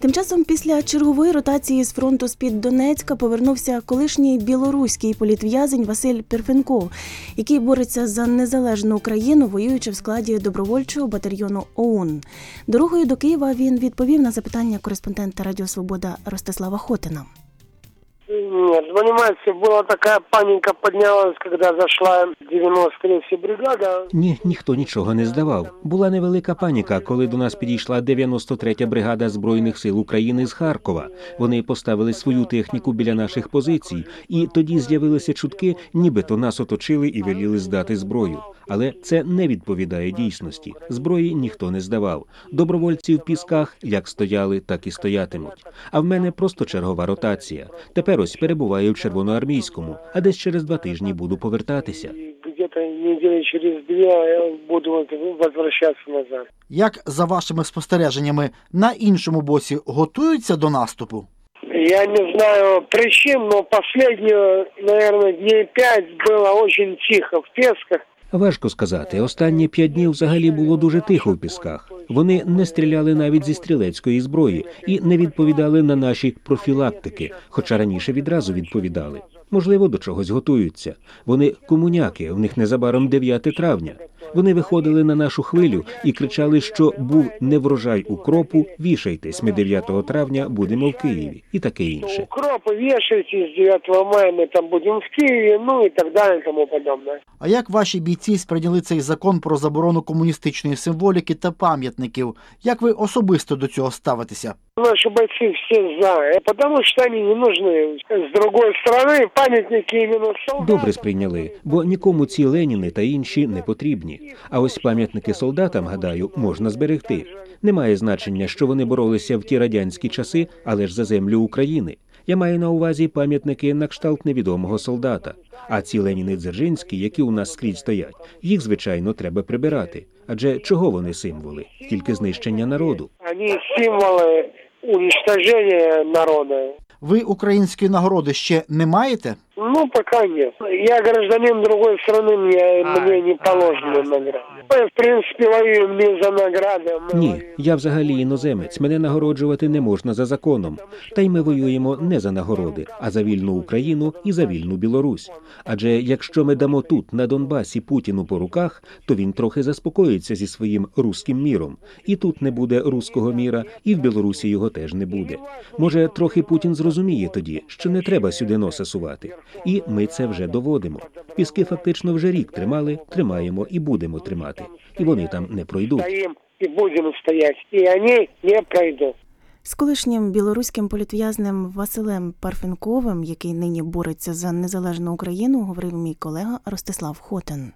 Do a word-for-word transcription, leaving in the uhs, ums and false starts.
Тим часом після чергової ротації з фронту з-під Донецька повернувся колишній білоруський політв'язень Василь Перфенков, який бореться за незалежну Україну, воюючи в складі добровольчого батальйону ОУН. Дорогою до Києва він відповів на запитання кореспондента Радіо Свобода Ростислава Хотина. Нет, понимаете, была такая паника поднялась, когда зашла дев'яносто третя бригада. Ні, ніхто нічого не здавав. Була невелика паніка, коли до нас підійшла дев'яносто третя бригада Збройних сил України з Харкова. Вони поставили свою техніку біля наших позицій, і тоді з'явилися чутки, нібито нас оточили і веліли здати зброю. Але це не відповідає дійсності. Зброї ніхто не здавав. Добровольці в Пісках як стояли, так і стоятимуть. А в мене просто чергова ротація. Тепер ось перебуваю в Червоноармійському, а десь через два тижні буду повертатися. Где-то недели через две буду возвращаться назад. Як, за вашими спостереженнями, на іншому боці готуються до наступу? Я не знаю причин, но последние, наверное, дней пять было очень тихо в Песках. Важко сказати. Останні п'ять днів взагалі було дуже тихо в Пісках. Вони не стріляли навіть зі стрілецької зброї і не відповідали на наші профілактики, хоча раніше відразу відповідали. Можливо, до чогось готуються. Вони комуняки, в них незабаром дев'яте травня. Вони виходили на нашу хвилю і кричали, що був неврожай укропу, вішайтесь, ми дев'ятого травня будемо в Києві і таке інше. Укропи вішайтесь, дев'ятого мая ми там будемо в Києві, ну і так далі, тому подобне. А як ваші бійці сприйняли цей закон про заборону комуністичної символіки та пам'ятників? Як ви особисто до цього ставитеся? Наши бойцы все за, потому что они не нужны. С другой стороны, памятники именно солдатам. Добре сприйняли, бо нікому ці Леніни та інші не потрібні. А ось пам'ятники солдатам, гадаю, можна зберегти. Немає значення, що вони боролися в ті радянські часи, але ж за землю України. Я маю на увазі пам'ятники на кшталт невідомого солдата. А ці Леніни-Дзержинські, які у нас скрізь стоять, їх, звичайно, треба прибирати. Адже чого вони символи? Тільки знищення народу. Вони символи уничтожения народа. Ви української нагороди ще не маєте? Ну, пока нет. Я гражданин другой страны, мне, мне не положено награды. Мы, в принципе, воюем не за награды. Мы... Ні, я взагалі іноземець, мене нагороджувати не можна за законом. Та й ми воюємо не за нагороди, а за вільну Україну і за вільну Білорусь. Адже якщо ми дамо тут, на Донбасі, Путіну по руках, то він трохи заспокоїться зі своїм руським міром. І тут не буде руського міра, і в Білорусі його теж не буде. Може, трохи Путін зрозуміє тоді, що не треба сюди носа сувати. І ми це вже доводимо. Піски фактично вже рік тримали, тримаємо і будемо тримати. І вони там не пройдуть. Стоїмо і будемо стояти, і вони не пройдуть. З колишнім білоруським політв'язнем Василем Перфенковим, який нині бореться за незалежну Україну, говорив мій колега Ростислав Хотин.